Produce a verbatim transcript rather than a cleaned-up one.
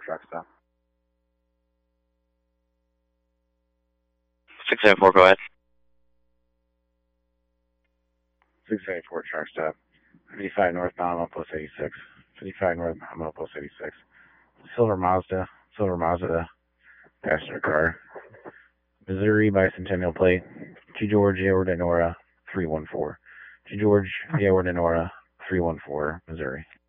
truck stop. six seven four, go ahead. six eight four truck stop. fifty-five northbound, Outpost eighty-six. fifty-five northbound, Outpost eighty-six. Silver Mazda. Silver Mazda. Passenger car. Missouri Bicentennial plate. G. George, Edward, and Nora, three one four. G. George, Edward, and Nora, three one four, Missouri.